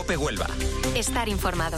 COPE Huelva. Estar informado.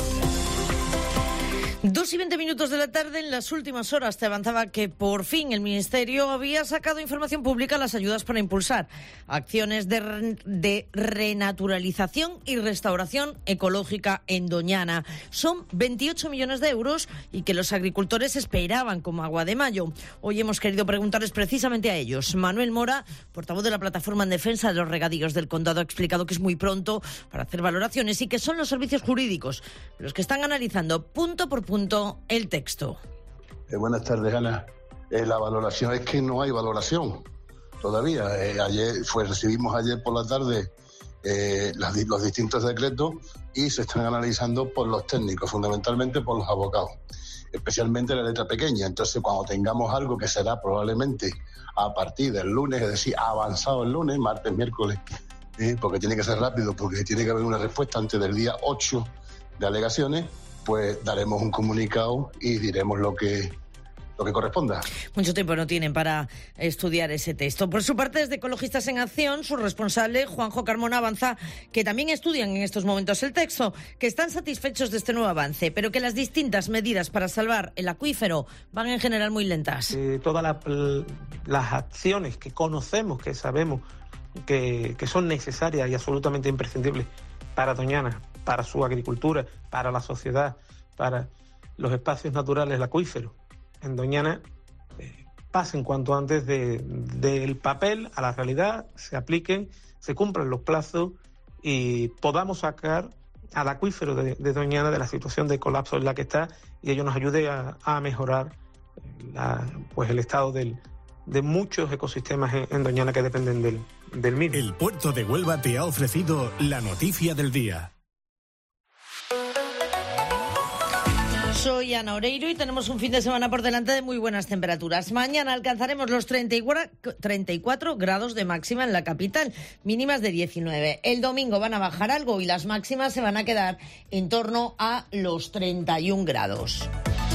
2:20 de la tarde. En las últimas horas te avanzaba que por fin el Ministerio había sacado información pública las ayudas para impulsar acciones de renaturalización y restauración ecológica en Doñana. Son 28 millones de euros y que los agricultores esperaban como agua de mayo. Hoy hemos querido preguntarles precisamente a ellos. Manuel Mora, portavoz de la Plataforma en Defensa de los Regadíos del Condado, ha explicado que es muy pronto para hacer valoraciones y que son los servicios jurídicos los que están analizando punto por punto el texto. Buenas tardes, Ana. La valoración es que no hay valoración todavía. Recibimos ayer por la tarde los distintos decretos y se están analizando por los técnicos, fundamentalmente por los abogados, especialmente la letra pequeña. Entonces, cuando tengamos algo que será probablemente a partir del lunes, es decir, avanzado el lunes, martes, miércoles, porque tiene que ser rápido, porque tiene que haber una respuesta antes del día 8 de alegaciones, pues daremos un comunicado y diremos lo que corresponda. Mucho tiempo no tienen para estudiar ese texto. Por su parte, desde Ecologistas en Acción, su responsable, Juanjo Carmona, avanza que también estudian en estos momentos el texto, que están satisfechos de este nuevo avance, pero que las distintas medidas para salvar el acuífero van en general muy lentas. Todas las acciones que conocemos, que sabemos que son necesarias y absolutamente imprescindibles para Doñana, para su agricultura, para la sociedad, para los espacios naturales del acuífero en Doñana, pasen cuanto antes del papel a la realidad, se apliquen, se cumplan los plazos y podamos sacar al acuífero de Doñana de la situación de colapso en la que está y ello nos ayude a mejorar el estado de muchos ecosistemas en Doñana que dependen del mismo. El Puerto de Huelva te ha ofrecido la noticia del día. Soy Ana Oreiro y tenemos un fin de semana por delante de muy buenas temperaturas. Mañana alcanzaremos los 34 grados de máxima en la capital, mínimas de 19. El domingo van a bajar algo y las máximas se van a quedar en torno a los 31 grados.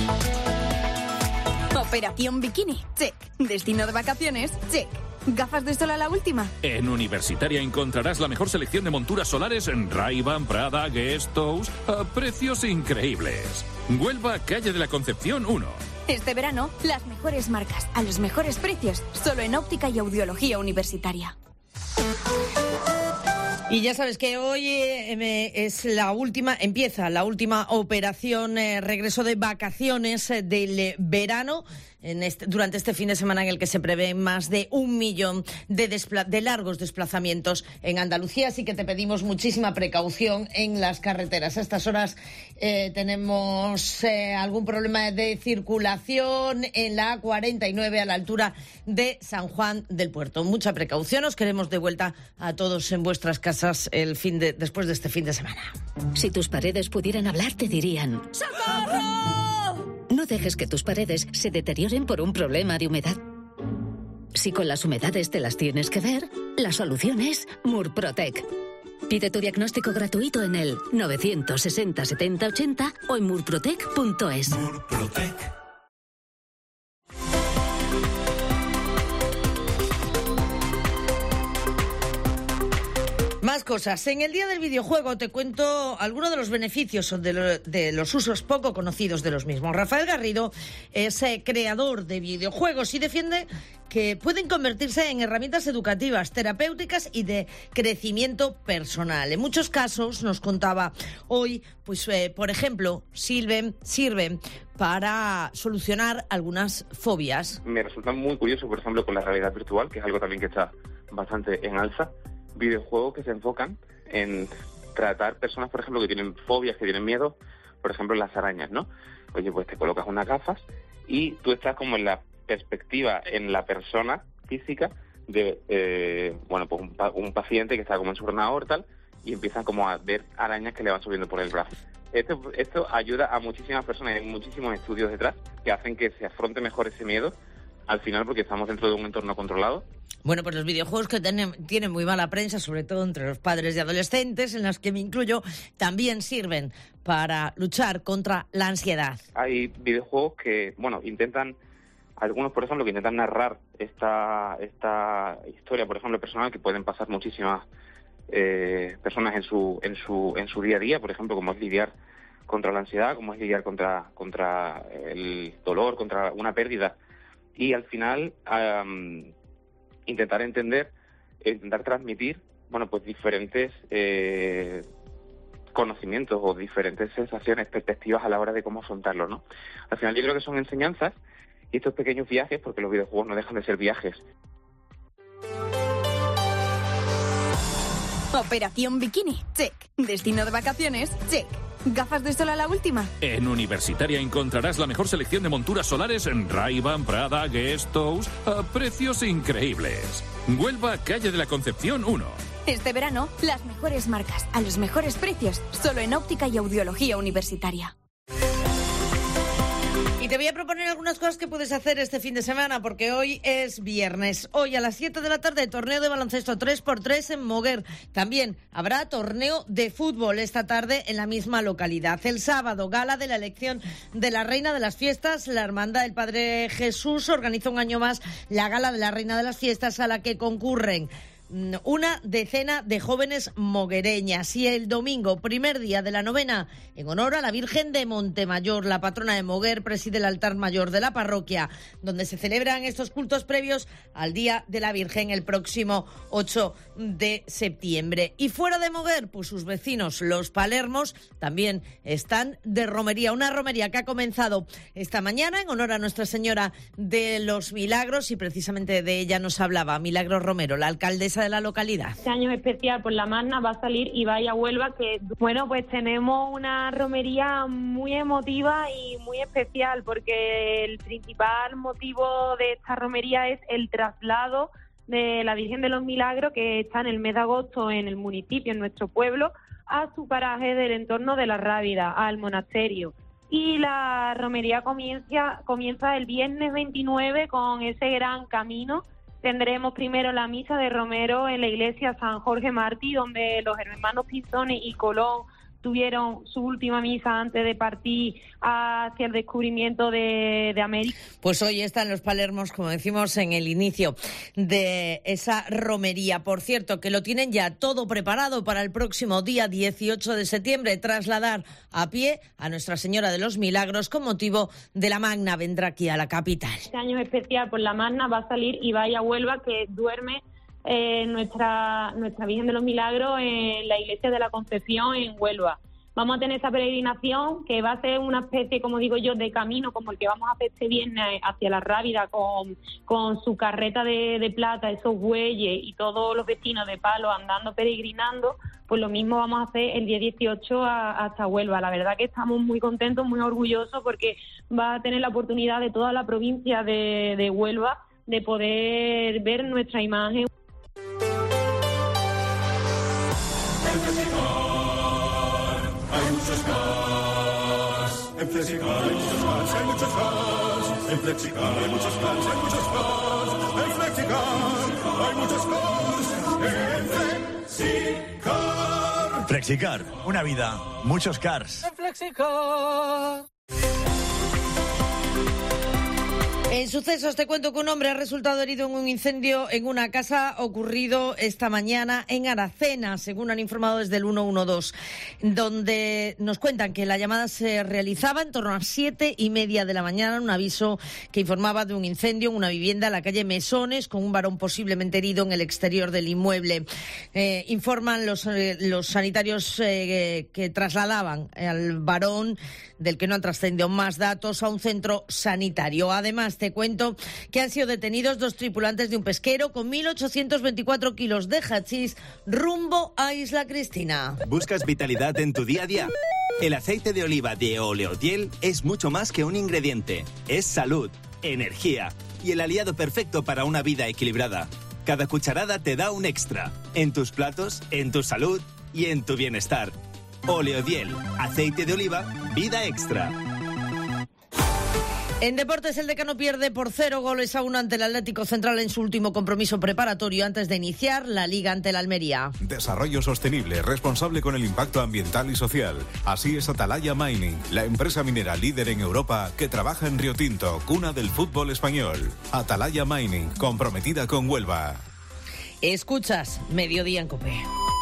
Operación Bikini, check. Destino de vacaciones, check. ¿Gafas de sol a la última? En Universitaria encontrarás la mejor selección de monturas solares en Ray-Ban, Prada, Guess, Tous, a precios increíbles. Huelva, calle de la Concepción 1. Este verano, las mejores marcas, a los mejores precios, solo en Óptica y Audiología Universitaria. Y ya sabes que hoy empieza la última operación regreso de vacaciones del verano durante este fin de semana en el que se prevén más de 1 millón de largos desplazamientos en Andalucía, así que te pedimos muchísima precaución en las carreteras. A estas horas tenemos algún problema de circulación en la A49 a la altura de San Juan del Puerto. Mucha precaución, os queremos de vuelta a todos en vuestras casas después de este fin de semana. Si tus paredes pudieran hablar, te dirían: ¡socorro! No dejes que tus paredes se deterioren por un problema de humedad. Si con las humedades te las tienes que ver, la solución es Murprotec. Pide tu diagnóstico gratuito en el 960 70 80 o en murprotec.es. Murprotec. Más cosas. En el Día del Videojuego te cuento algunos de los beneficios o de los usos poco conocidos de los mismos. Rafael Garrido es creador de videojuegos y defiende que pueden convertirse en herramientas educativas, terapéuticas y de crecimiento personal. En muchos casos, nos contaba hoy, por ejemplo, sirven para solucionar algunas fobias. Me resulta muy curioso, por ejemplo, con la realidad virtual, que es algo también que está bastante en alza. Videojuegos que se enfocan en tratar personas, por ejemplo, que tienen fobias, que tienen miedo, por ejemplo, las arañas, ¿no? Oye, pues te colocas unas gafas y tú estás como en la perspectiva, en la persona física de, un paciente que está como en su ordenador, tal, y empiezan como a ver arañas que le van subiendo por el brazo. Esto ayuda a muchísimas personas, hay muchísimos estudios detrás que hacen que se afronte mejor ese miedo al final, porque estamos dentro de un entorno controlado. Bueno, pues los videojuegos que tienen muy mala prensa, sobre todo entre los padres y adolescentes, en las que me incluyo, también sirven para luchar contra la ansiedad. Hay videojuegos que, intentan, algunos por ejemplo, que intentan narrar esta historia, por ejemplo, personal, que pueden pasar muchísimas personas en su día a día, por ejemplo, como es lidiar contra la ansiedad, como es lidiar contra el dolor, contra una pérdida. Y al final intentar entender, intentar transmitir, bueno, pues diferentes conocimientos o diferentes sensaciones, perspectivas a la hora de cómo afrontarlo, ¿no? Al final yo creo que son enseñanzas y estos pequeños viajes, porque los videojuegos no dejan de ser viajes. Operación Bikini, check. Destino de vacaciones, check. ¿Gafas de sol a la última? En Universitaria encontrarás la mejor selección de monturas solares en Ray-Ban, Prada, Guest House, a precios increíbles. Huelva, calle de la Concepción 1. Este verano, las mejores marcas, a los mejores precios, solo en Óptica y Audiología Universitaria. Y te voy a proponer algunas cosas que puedes hacer este fin de semana, porque hoy es viernes. Hoy a las 7 de la tarde, torneo de baloncesto 3x3 en Moguer. También habrá torneo de fútbol esta tarde en la misma localidad. El sábado, gala de la elección de la Reina de las Fiestas. La Hermandad del Padre Jesús organiza un año más la gala de la Reina de las Fiestas, a la que concurren una decena de jóvenes moguereñas. Y el domingo, primer día de la novena, en honor a la Virgen de Montemayor, la patrona de Moguer, preside el altar mayor de la parroquia, donde se celebran estos cultos previos al Día de la Virgen el próximo 8 de septiembre. Y fuera de Moguer, pues sus vecinos, los palermos, también están de romería. Una romería que ha comenzado esta mañana en honor a Nuestra Señora de los Milagros, y precisamente de ella nos hablaba Milagros Romero, la alcaldesa de la localidad. Este año es especial por la Magna, va a salir y vaya a Huelva, que bueno, pues tenemos una romería muy emotiva y muy especial, porque el principal motivo de esta romería es el traslado de la Virgen de los Milagros, que está en el mes de agosto en el municipio, en nuestro pueblo, a su paraje del entorno de la Rábida, al monasterio. Y la romería comienza el viernes 29 con ese gran camino. Tendremos primero la misa de Romero en la iglesia San Jorge Mártir, donde los hermanos Pinzones y Colón tuvieron su última misa antes de partir hacia el descubrimiento de América. Pues hoy están los palermos, como decimos en el inicio de esa romería. Por cierto, que lo tienen ya todo preparado para el próximo día 18 de septiembre, trasladar a pie a Nuestra Señora de los Milagros con motivo de la Magna. Vendrá aquí a la capital. Este año es especial por la Magna, va a salir y vaya a Huelva, que duerme nuestra Virgen de los Milagros en la iglesia de la Concepción en Huelva. Vamos a tener esa peregrinación que va a ser una especie, como digo yo, de camino como el que vamos a hacer este viernes hacia la Rábida, con su carreta de plata, esos bueyes y todos los vecinos de Palo andando, peregrinando. Pues lo mismo vamos a hacer el día 18 hasta Huelva. La verdad que estamos muy contentos, muy orgullosos, porque va a tener la oportunidad de toda la provincia de Huelva de poder ver nuestra imagen. Hay muchos cars, en Flexicar hay muchos cars, hay muchos cars, en Flexicar hay muchos cars, hay muchos cars, en Flexicar hay muchos cars, en Flexicar. Flexicar, una vida, muchos cars. En Flexicar. En sucesos te cuento que un hombre ha resultado herido en un incendio en una casa ocurrido esta mañana en Aracena, según han informado desde el 112, donde nos cuentan que la llamada se realizaba en torno a 7:30 de la mañana, un aviso que informaba de un incendio en una vivienda en la calle Mesones, con un varón posiblemente herido en el exterior del inmueble. Informan los sanitarios que trasladaban al varón, del que no han trascendido más datos, a un centro sanitario. Además, te cuento que han sido detenidos 2 tripulantes de un pesquero con 1.824 kilos de hachís rumbo a Isla Cristina. ¿Buscas vitalidad en tu día a día? El aceite de oliva de Oleodiel es mucho más que un ingrediente. Es salud, energía y el aliado perfecto para una vida equilibrada. Cada cucharada te da un extra. En tus platos, en tu salud y en tu bienestar. Oleodiel, aceite de oliva, vida extra. En deportes, el Decano pierde por 0-1 ante el Atlético Central en su último compromiso preparatorio antes de iniciar la Liga ante el Almería. Desarrollo sostenible, responsable con el impacto ambiental y social. Así es Atalaya Mining, la empresa minera líder en Europa que trabaja en Río Tinto, cuna del fútbol español. Atalaya Mining, comprometida con Huelva. Escuchas Mediodía en COPE.